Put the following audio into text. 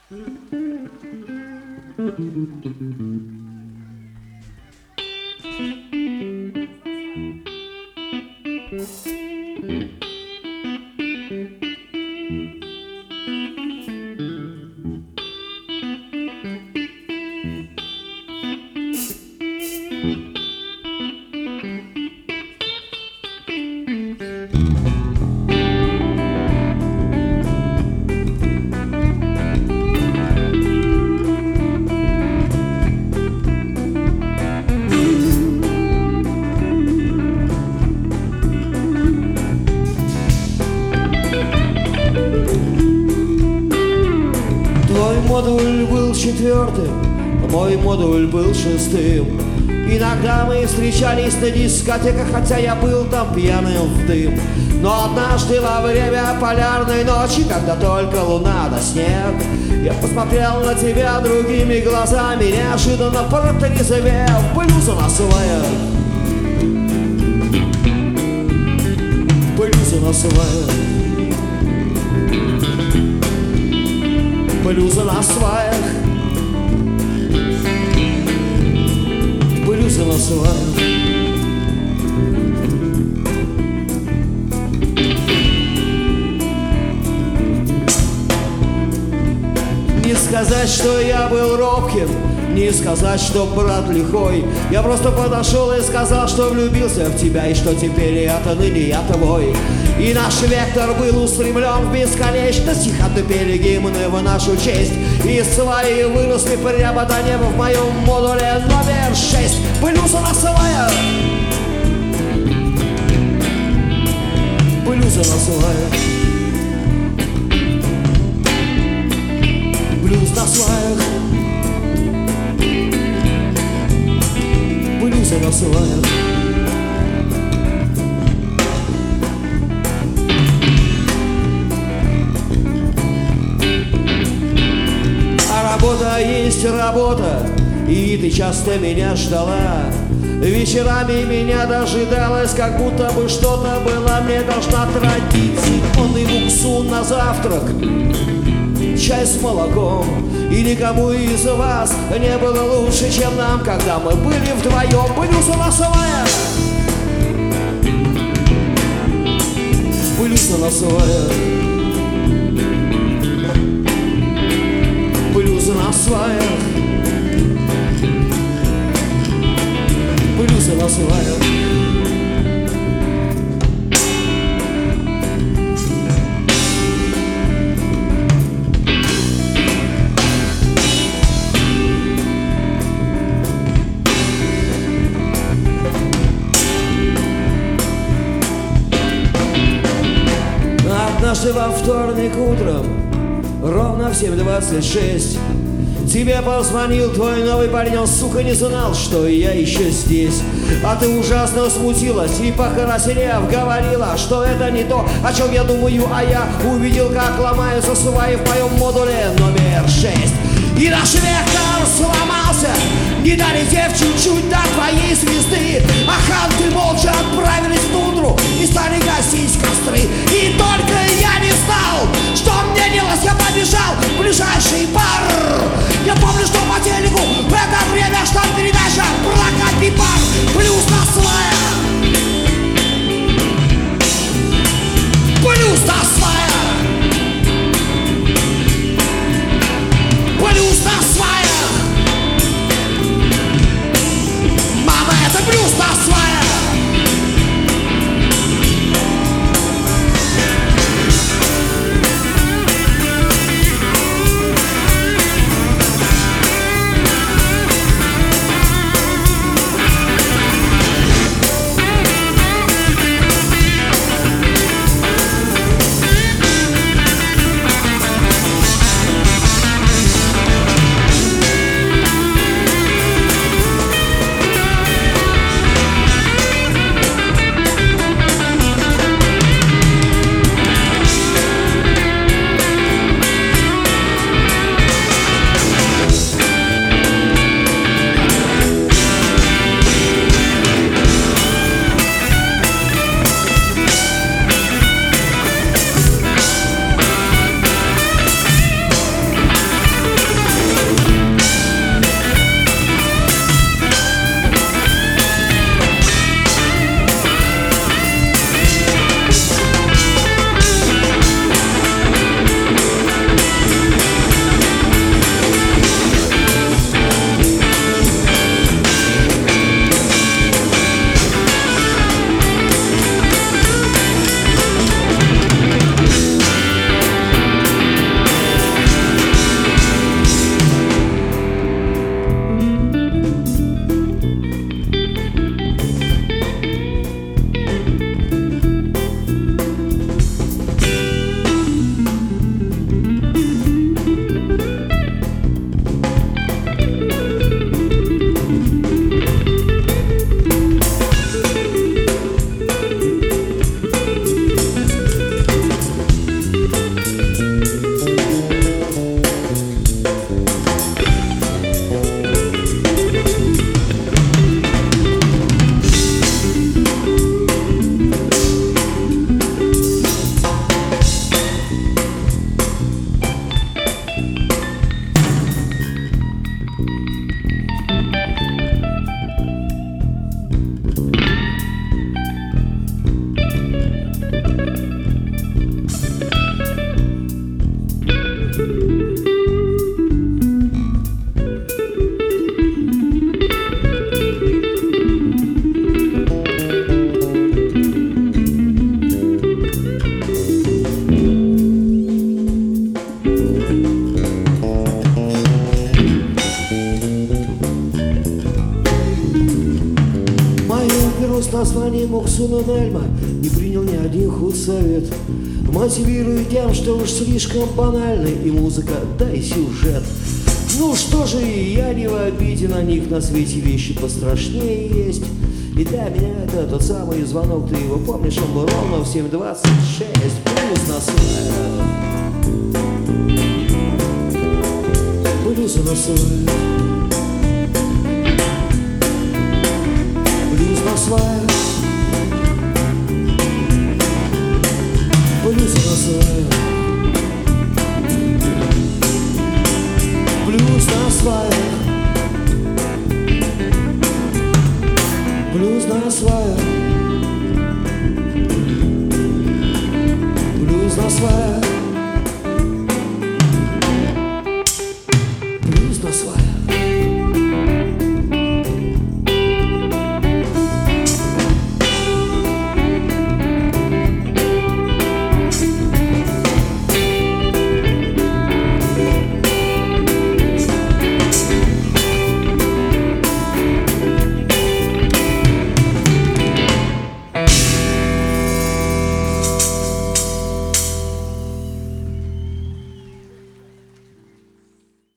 Модуль был четвертым, мой модуль был шестым. Иногда мы встречались на дискотеках, хотя я был там пьяным в дым. Но однажды во время полярной ночи, когда только луна да снег, я посмотрел на тебя другими глазами, неожиданно протрезвев. Блюз у нас своих, блюз у нас своих, блюзы на сваях, блюзы на сваях. Не сказать, что я был робким, не сказать, что брат лихой. Я просто подошел и сказал, что влюбился в тебя, и что теперь это ныне я твой. И наш вектор был устремлен в бесконечность, тихо пели гимны в нашу честь. И сваи выросли прямо до неба в моем модуле номер 6. Блюза на сваях, блюза на сваях, блюз на сваях, блюза на сваях. Работа есть работа, и ты часто меня ждала. Вечерами меня дожидалась, как будто бы что-то было мне должна традиции. Он и буксу на завтрак, чай с молоком. И никому из вас не было лучше, чем нам, когда мы были вдвоем. Блюз у нас своя, блюз у нас своя, блюзы на сваях, блюзы на сваях. Однажды во вторник утром, ровно в 7:26, тебе позвонил твой новый парень, он, сука, не знал, что я еще здесь. А ты ужасно смутилась и, покраснев, говорила, что это не то, о чем я думаю, а я увидел, как ломаются сваи в моем модуле номер 6. И наш вектор сломался, не долетев чуть-чуть до твоей звезды. А ханты молча отправились в тундру и стали гасить костры. И только я не знал, что мне делать, я побежал в ближайший бар. Я помню, что по телеку в это время шла передача «Прокатный бар». Блюз на сваях, блюз на сваях, блюз на сваях. Мама, это блюз на сваях. С названием Оксунонельма не принял ни один худсовет, мотивируя тем, что уж слишком банальный и музыка, да и сюжет. Ну что же, я не в обиде на них, на свете вещи пострашнее есть. И для меня это тот самый звонок, ты его помнишь, он был ровно в 7:26, плюс на свет. Плюс на свет. Плюс на свет. Плюс на свет. Плюс на свет. Плюс на свет.